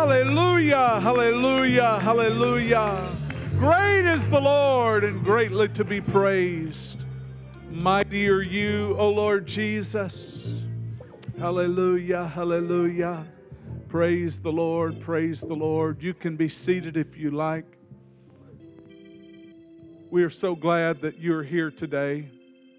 Hallelujah, hallelujah, hallelujah. Great is the Lord and greatly to be praised. Mighty are you, O Lord Jesus. Hallelujah, hallelujah. Praise the Lord, praise the Lord. You can be seated if you like. We are so glad that you're here today.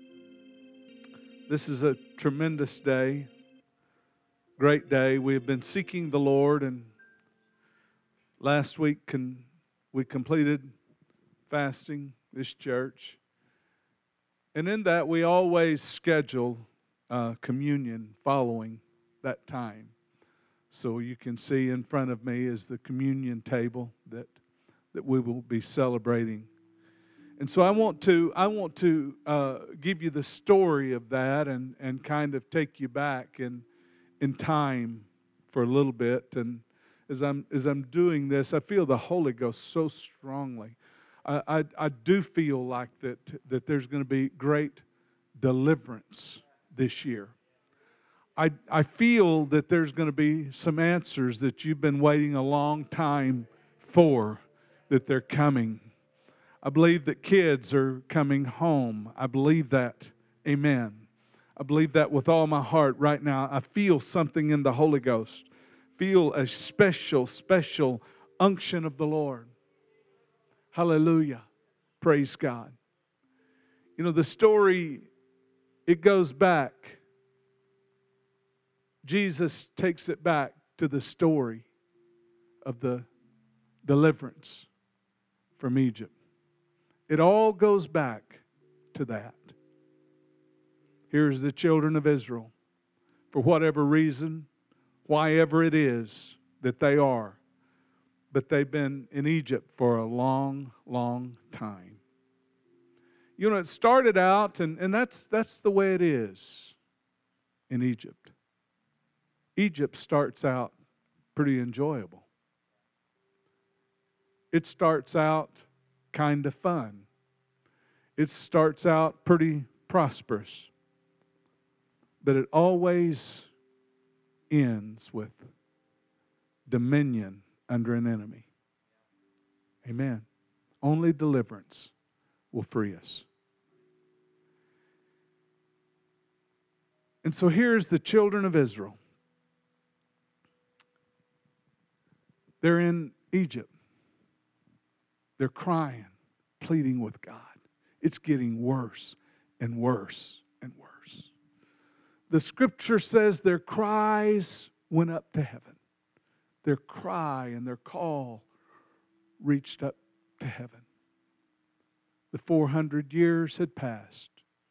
This is a tremendous day, great day. We have been seeking the Lord, and last week we completed fasting, this church. And in that, we always schedule communion following that time. So you can see in front of me is the communion table that we will be celebrating. And so I want to give you the story of that and kind of take you back in time for a little bit. And as I'm doing this, I feel the Holy Ghost so strongly. I do feel like that there's going to be great deliverance this year. I feel that there's going to be some answers that you've been waiting a long time for, that they're coming. I believe that kids are coming home. I believe that. Amen. I believe that with all my heart right now. I feel something in the Holy Ghost. Feel a special unction of the Lord. Hallelujah. Praise God. You know, the story, it goes back. Jesus takes it back to the story of the deliverance from Egypt. It all goes back to that. Here's the children of Israel. For whatever reason, why ever it is that they are, but they've been in Egypt for a long time. You know, it started out, and that's the way it is in Egypt. Egypt starts out pretty enjoyable. It starts out kind of fun. It starts out pretty prosperous. But it always ends with dominion under an enemy. Amen. Only deliverance will free us. And so here's the children of Israel. They're in Egypt. They're crying, pleading with God. It's getting worse and worse and worse. The scripture says their cries went up to heaven. Their cry and their call reached up to heaven. The 400 years had passed.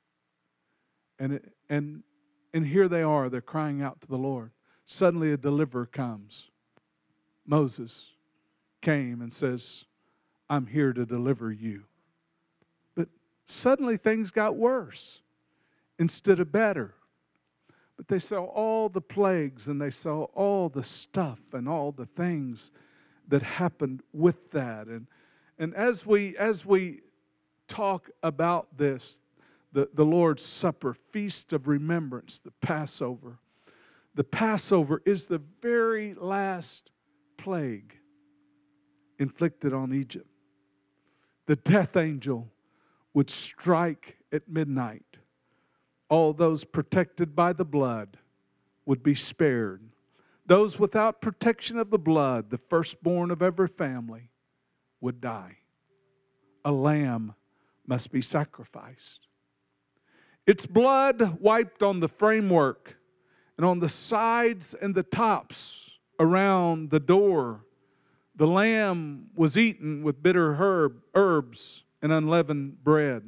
And here they are. They're crying out to the Lord. Suddenly a deliverer comes. Moses came and says, I'm here to deliver you. But suddenly things got worse instead of better. But they saw all the plagues and they saw all the stuff and all the things that happened with that. And as we talk about this, the Lord's Supper, Feast of Remembrance, the Passover. The Passover is the very last plague inflicted on Egypt. The death angel would strike at midnight. All those protected by the blood would be spared. Those without protection of the blood, the firstborn of every family, would die. A lamb must be sacrificed. Its blood wiped on the framework and on the sides and the tops around the door. The lamb was eaten with bitter herbs and unleavened bread.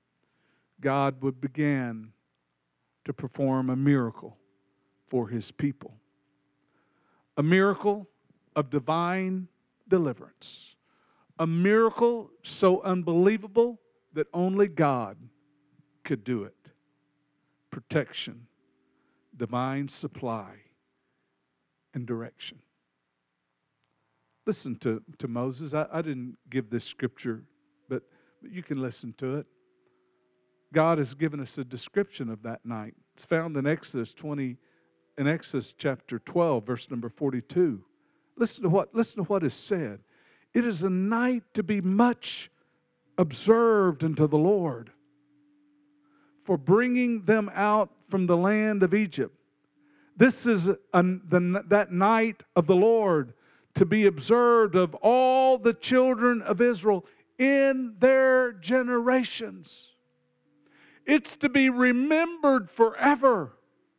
God would begin to perform a miracle for His people. A miracle of divine deliverance. A miracle so unbelievable that only God could do it. Protection, divine supply, and direction. Listen to Moses. I didn't give this scripture, but you can listen to it. God has given us a description of that night. It's found in Exodus chapter 12, verse number 42. listen to what is said. It is a night to be much observed unto the Lord, for bringing them out from the land of Egypt. This is that night of the Lord to be observed of all the children of Israel in their generations. It's to be remembered forever.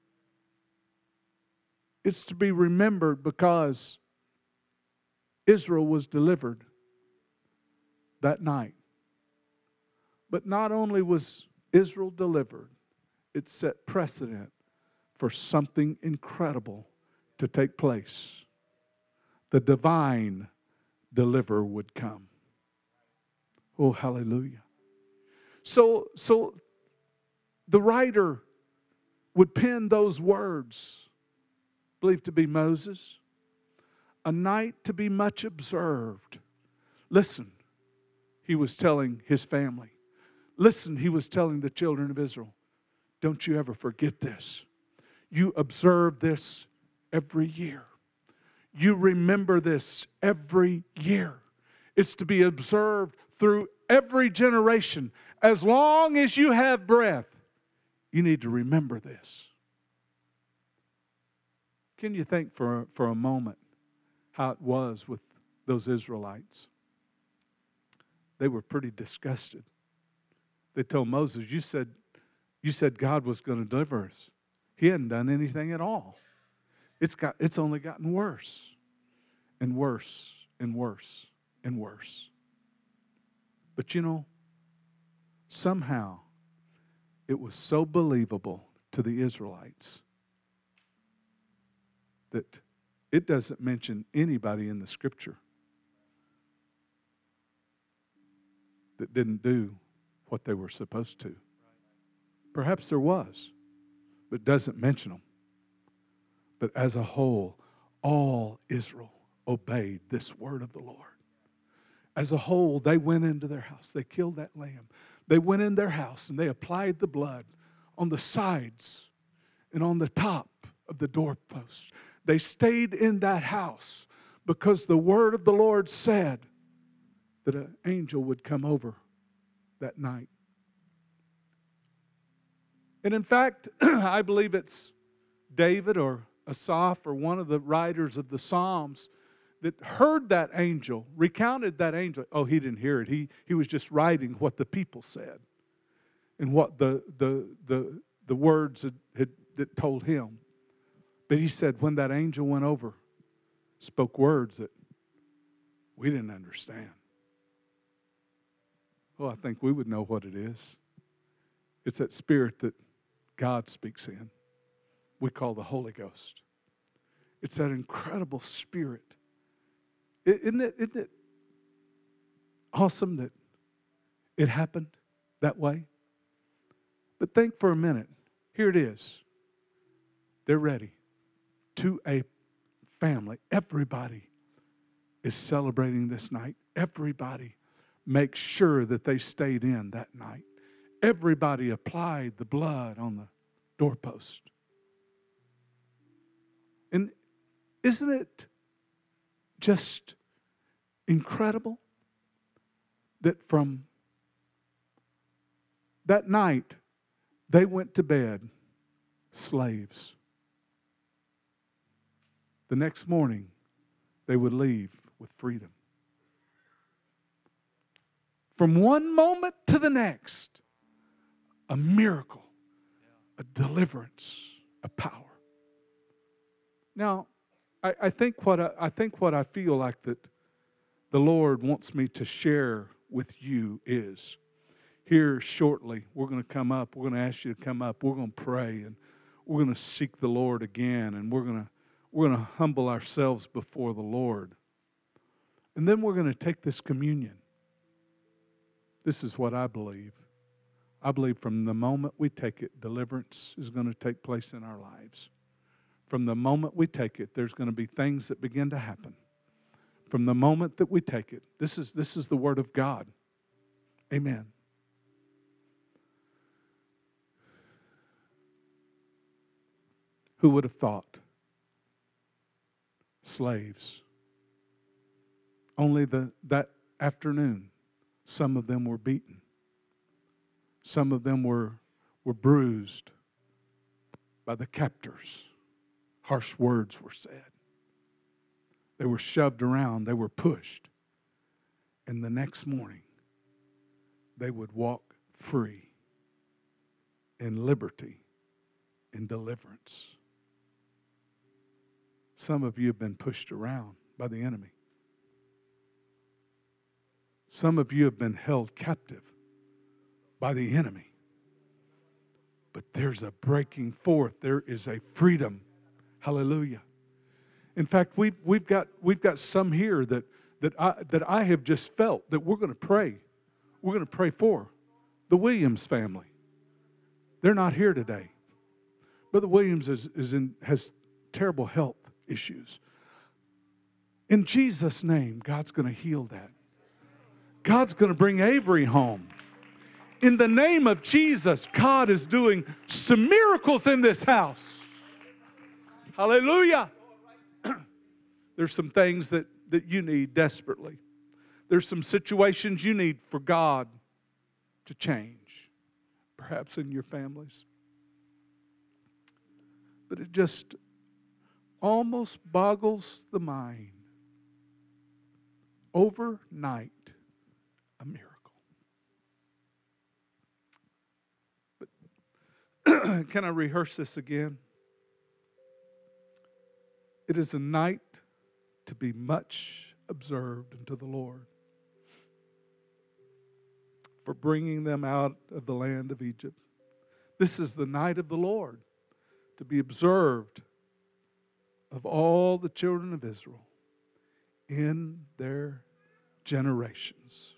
It's to be remembered because Israel was delivered that night. But not only was Israel delivered, it set precedent for something incredible to take place. The divine deliverer would come. Oh, hallelujah. So the writer would pen those words, believed to be Moses, a night to be much observed. Listen, he was telling his family. Listen, he was telling the children of Israel, don't you ever forget this. You observe this every year. You remember this every year. It's to be observed through every generation. As long as you have breath, you need to remember this. Can you think for a moment how it was with those Israelites? They were pretty disgusted. They told Moses, you said God was going to deliver us. He hadn't done anything at all. It's only gotten worse and worse and worse and worse. But you know, somehow it was so believable to the Israelites that it doesn't mention anybody in the Scripture that didn't do what they were supposed to. Perhaps there was, but it doesn't mention them. But as a whole, all Israel obeyed this word of the Lord. As a whole, they went into their house. They killed that lamb. They went in their house and they applied the blood on the sides and on the top of the doorposts. They stayed in that house because the word of the Lord said that an angel would come over that night. And in fact, I believe it's David or Asaph or one of the writers of the Psalms that heard that angel, recounted that angel. Oh, he didn't hear it. He was just writing what the people said and what the words that told him. But he said when that angel went over, spoke words that we didn't understand. Oh, I think we would know what it is. It's that spirit that God speaks in. We call the Holy Ghost. It's that incredible spirit. Isn't it awesome that it happened that way? But think for a minute. Here it is. They're ready. To a family. Everybody is celebrating this night. Everybody makes sure that they stayed in that night. Everybody applied the blood on the doorpost. And isn't it just incredible that from that night they went to bed slaves? The next morning they would leave with freedom. From one moment to the next, a miracle, a deliverance, a power. Now, I think what I feel like that the Lord wants me to share with you is here shortly. We're going to come up. We're going to ask you to come up. We're going to pray and we're going to seek the Lord again, and we're going to humble ourselves before the Lord, and then we're going to take this communion. This is what I believe. I believe from the moment we take it, deliverance is going to take place in our lives. From the moment we take it, there's going to be things that begin to happen. From the moment that we take it, this is the Word of God. Amen. Who would have thought? Slaves Only that afternoon, some of them were beaten. Some of them were bruised by the captors. Harsh words were said. They were shoved around. They were pushed. And the next morning, they would walk free in liberty and deliverance. Some of you have been pushed around by the enemy. Some of you have been held captive by the enemy. But there's a breaking forth. There is a freedom. Hallelujah. In fact, we've got some here that I have just felt that we're going to pray. We're going to pray for the Williams family. They're not here today. Brother Williams has terrible health issues. In Jesus' name, God's going to heal that. God's going to bring Avery home. In the name of Jesus, God is doing some miracles in this house. Hallelujah. There's some things that you need desperately. There's some situations you need for God to change, perhaps in your families. But it just almost boggles the mind. Overnight, a miracle. But can I rehearse this again? It is a night to be much observed unto the Lord for bringing them out of the land of Egypt. This is the night of the Lord to be observed of all the children of Israel in their generations.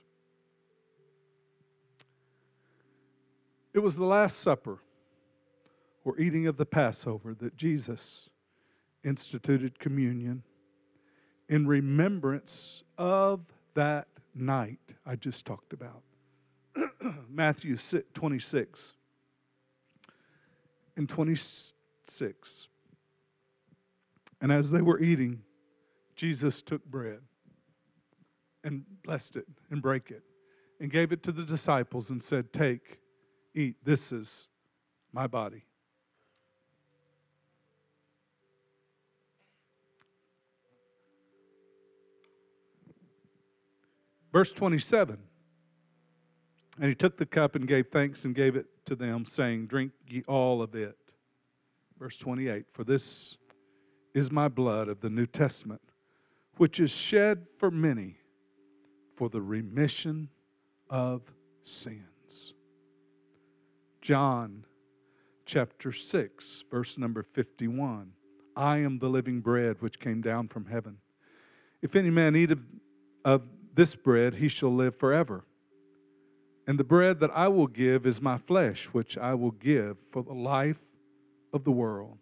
It was the Last Supper, or eating of the Passover, that Jesus instituted communion in remembrance of that night I just talked about. Matthew 26 and 26. And as they were eating, Jesus took bread and blessed it and brake it and gave it to the disciples and said, "Take, eat, this is my body." Verse 27. And he took the cup and gave thanks and gave it to them, saying, "Drink ye all of it." Verse 28. For this is my blood of the New Testament, which is shed for many for the remission of sins. John chapter 6, verse number 51. I am the living bread which came down from heaven. If any man eat of this bread, he shall live forever. And the bread that I will give is my flesh, which I will give for the life of the world.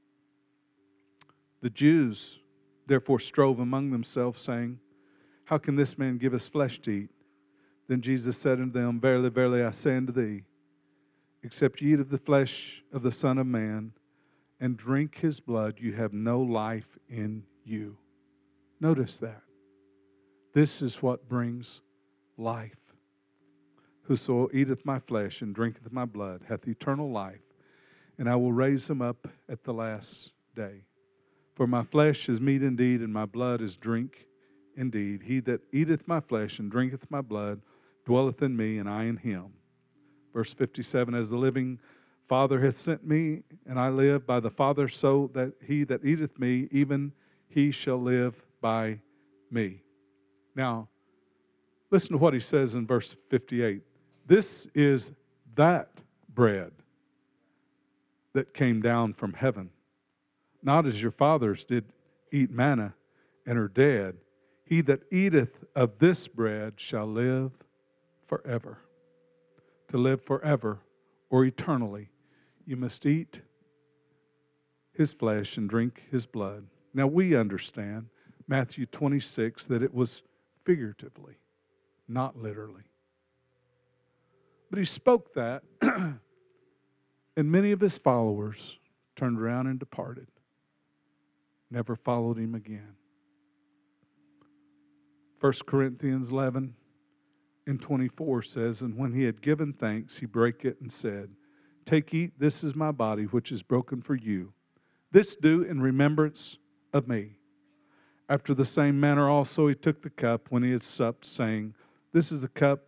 The Jews therefore strove among themselves, saying, How can this man give us flesh to eat? Then Jesus said unto them, Verily, verily, I say unto thee, except ye eat of the flesh of the Son of Man, and drink his blood, you have no life in you. Notice that. This is what brings life. Whoso eateth my flesh and drinketh my blood hath eternal life, and I will raise him up at the last day. For my flesh is meat indeed, and my blood is drink indeed. He that eateth my flesh and drinketh my blood dwelleth in me, and I in him. Verse 57, As the living Father hath sent me, and I live by the Father, so that he that eateth me, even he shall live by me. Now, listen to what he says in verse 58. This is that bread that came down from heaven. Not as your fathers did eat manna and are dead. He that eateth of this bread shall live forever. To live forever or eternally, you must eat his flesh and drink his blood. Now we understand, Matthew 26, that it was figuratively, not literally. But he spoke that, and many of his followers turned around and departed, never followed him again. 1 Corinthians 11 and 24 says, "And when he had given thanks, he brake it and said, Take, eat, this is my body, which is broken for you. This do in remembrance of me. After the same manner also he took the cup when he had supped, saying, This cup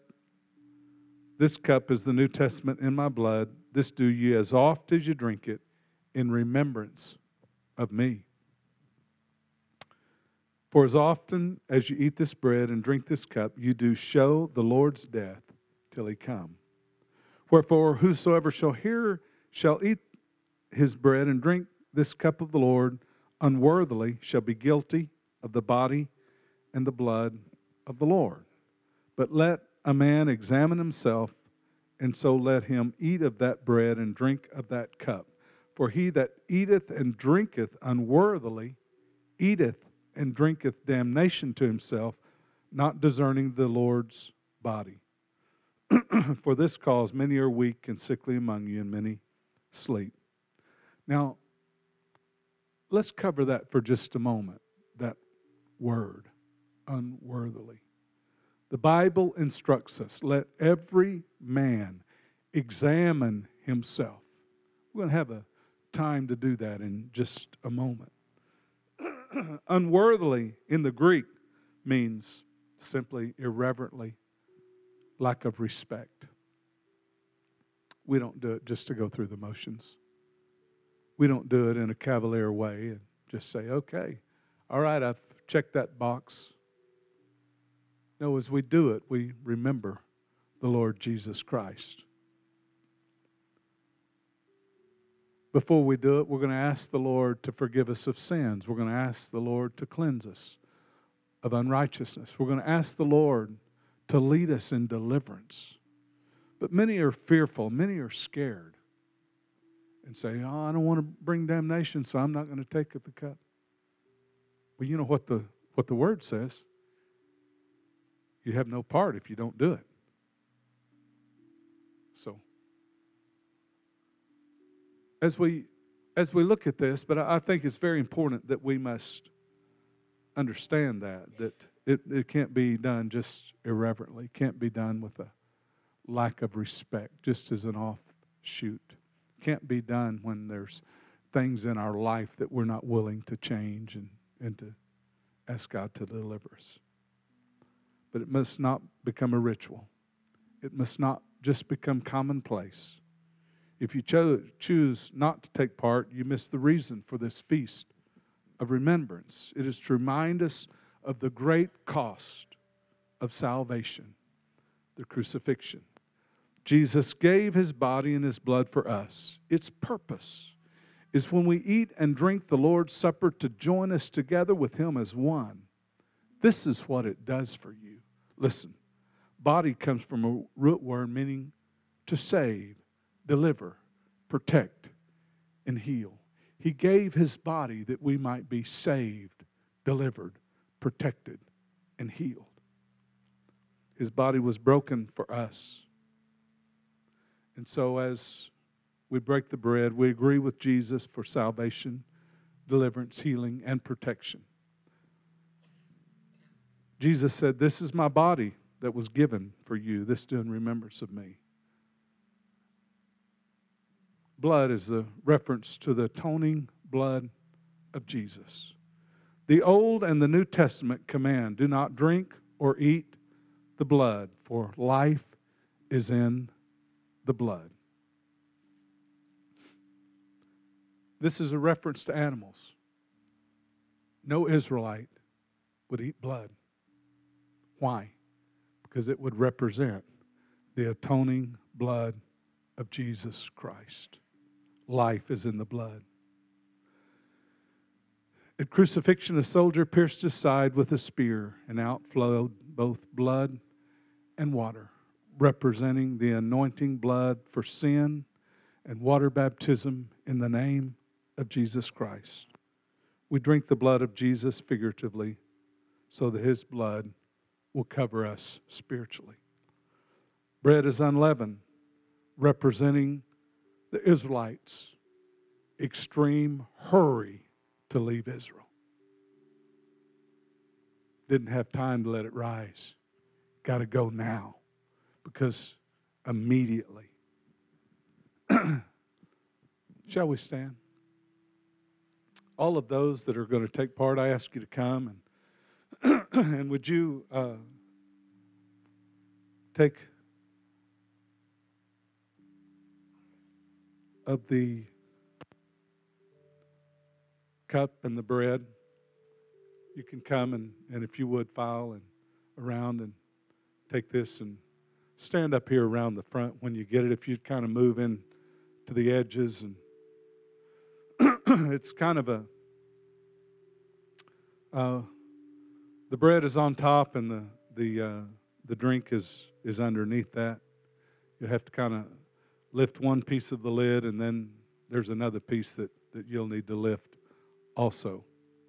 is the New Testament in my blood. This do ye as oft as you drink it in remembrance of me. For as often as you eat this bread and drink this cup, you do show the Lord's death till he come. Wherefore, whosoever shall eat his bread and drink this cup of the Lord unworthily shall be guilty of the body and the blood of the Lord. But let a man examine himself, and so let him eat of that bread and drink of that cup. For he that eateth and drinketh unworthily eateth and drinketh damnation to himself, not discerning the Lord's body. For this cause many are weak and sickly among you, and many sleep." Now, let's cover that for just a moment, that word, unworthily. The Bible instructs us, let every man examine himself. We're going to have a time to do that in just a moment. Unworthily in the Greek means simply irreverently, lack of respect. We don't do it just to go through the motions. We don't do it in a cavalier way and just say, okay, all right, I've checked that box. No, as we do it, we remember the Lord Jesus Christ. Before we do it, we're going to ask the Lord to forgive us of sins. We're going to ask the Lord to cleanse us of unrighteousness. We're going to ask the Lord to lead us in deliverance. But many are fearful. Many are scared and say, I don't want to bring damnation, so I'm not going to take the cup. Well, you know what the Word says. You have no part if you don't do it. So, as we look at this, but I think it's very important that we must understand that it can't be done just irreverently. It can't be done with a lack of respect, just as an offshoot. It can't be done when there's things in our life that we're not willing to change and to ask God to deliver us. But it must not become a ritual. It must not just become commonplace. If you choose not to take part, you miss the reason for this feast of remembrance. It is to remind us of the great cost of salvation, the crucifixion. Jesus gave his body and his blood for us. Its purpose is when we eat and drink the Lord's Supper to join us together with him as one. This is what it does for you. Listen, body comes from a root word meaning to save, deliver, protect, and heal. He gave his body that we might be saved, delivered, protected, and healed. His body was broken for us. And so as we break the bread, we agree with Jesus for salvation, deliverance, healing, and protection. Jesus said, "This is my body that was given for you. This do in remembrance of me." Blood is the reference to the atoning blood of Jesus. The Old and the New Testament command, do not drink or eat the blood, for life is in the blood. This is a reference to animals. No Israelite would eat blood. Why? Because it would represent the atoning blood of Jesus Christ. Life is in the blood. At crucifixion, a soldier pierced his side with a spear, and out flowed both blood and water, representing the anointing blood for sin and water baptism in the name of Jesus Christ. We drink the blood of Jesus figuratively so that his blood will cover us spiritually. Bread is unleavened, representing the Israelites' extreme hurry to leave Israel. didn't have time to let it rise. Got to go now, because immediately. Shall we stand? All of those that are going to take part, I ask you to come, and would you take of the cup and the bread. You can come and if you would, file and around and take this and stand up here around the front when you get it. If you'd kind of move in to the edges, and it's kind of the bread is on top and the drink is underneath that. You have to kind of lift one piece of the lid, and then there's another piece that you'll need to lift also.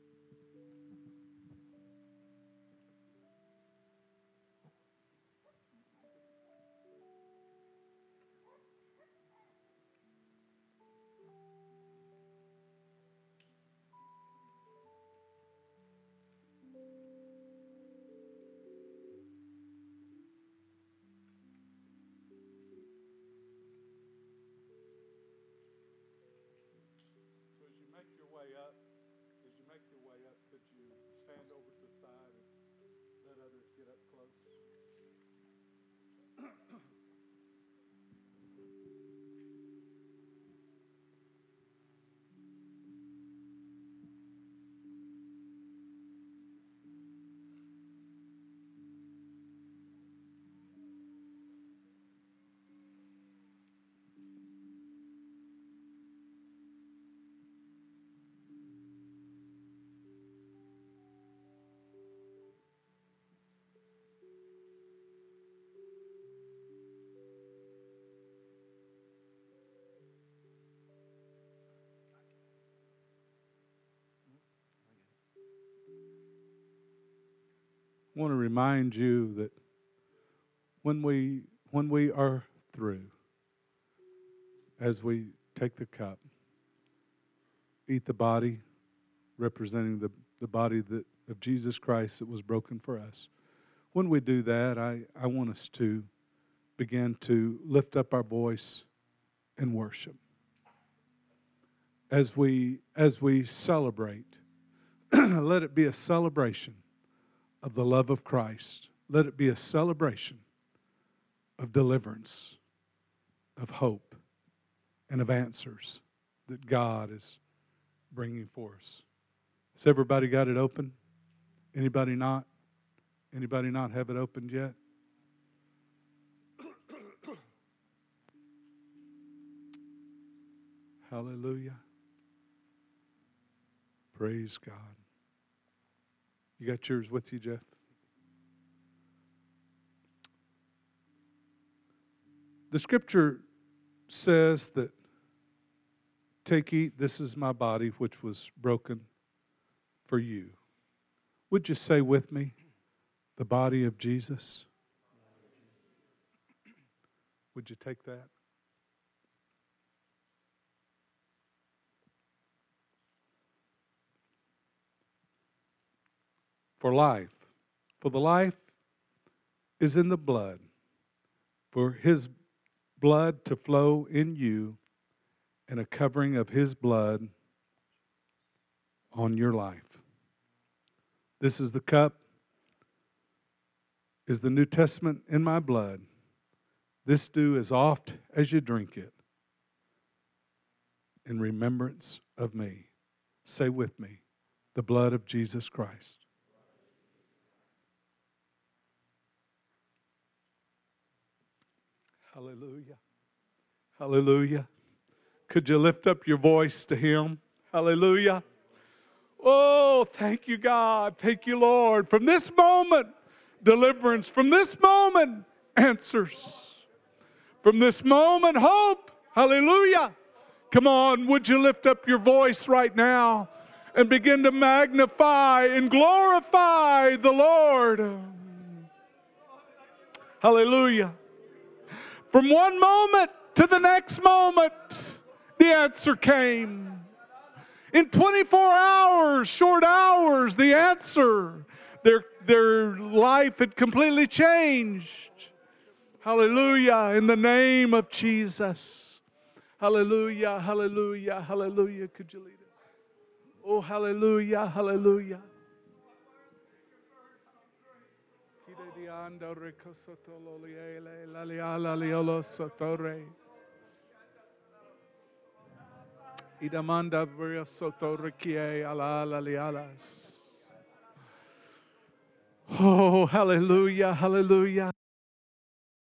Could you stand over to the side and let others get up close? I want to remind you that when we are through, as we take the cup, eat the body, representing the body of Jesus Christ that was broken for us. When we do that, I want us to begin to lift up our voice and worship. As we celebrate, let it be a celebration of the love of Christ. Let it be a celebration of deliverance, of hope, and of answers that God is bringing for us. Has everybody got it open? Anybody not? Anybody not have it opened yet? Hallelujah. Praise God. You got yours with you, Jeff? The scripture says that, take, eat, this is my body which was broken for you. Would you say with me, the body of Jesus? Would you take that? For life. For the life is in the blood. For His blood to flow in you, and a covering of His blood on your life. This is the cup, is the New Testament in my blood. This do as oft as you drink it in remembrance of me. Say with me, the blood of Jesus Christ. Hallelujah. Hallelujah. Could you lift up your voice to Him? Hallelujah. Oh, thank you, God. Thank you, Lord. From this moment, deliverance. From this moment, answers. From this moment, hope. Hallelujah. Come on, would you lift up your voice right now and begin to magnify and glorify the Lord? Hallelujah. From one moment to the next moment, the answer came. In 24 hours, short hours, the answer. their life had completely changed. Hallelujah. In the name of Jesus. Hallelujah, hallelujah, hallelujah. Could you lead us? Oh, hallelujah, hallelujah. Idamanda Bria Soto Rikie ala alialas. Oh, hallelujah, hallelujah.